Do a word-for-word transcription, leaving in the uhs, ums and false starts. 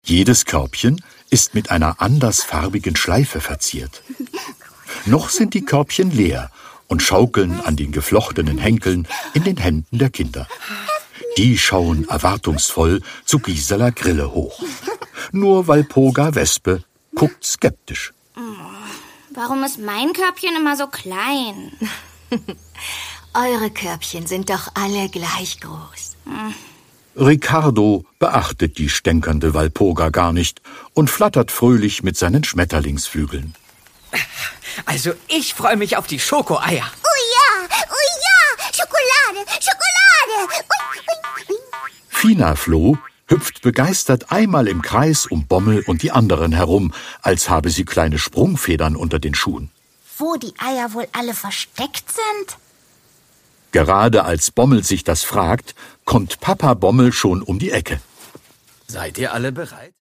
Jedes Körbchen ist mit einer andersfarbigen Schleife verziert. Noch sind die Körbchen leer und schaukeln an den geflochtenen Henkeln in den Händen der Kinder. Die schauen erwartungsvoll zu Gisela Grille hoch. Nur Walpurga Wespe guckt skeptisch. Warum ist mein Körbchen immer so klein? Eure Körbchen sind doch alle gleich groß. Hm. Ricardo beachtet die stänkernde Walpurga gar nicht und flattert fröhlich mit seinen Schmetterlingsflügeln. Also ich freue mich auf die Schokoeier. Oh ja, oh ja, Schokolade, Schokolade. Ui, ui, ui. Fina Floh hüpft begeistert einmal im Kreis um Bommel und die anderen herum, als habe sie kleine Sprungfedern unter den Schuhen. Wo die Eier wohl alle versteckt sind? Gerade als Bommel sich das fragt, kommt Papa Bommel schon um die Ecke. Seid ihr alle bereit?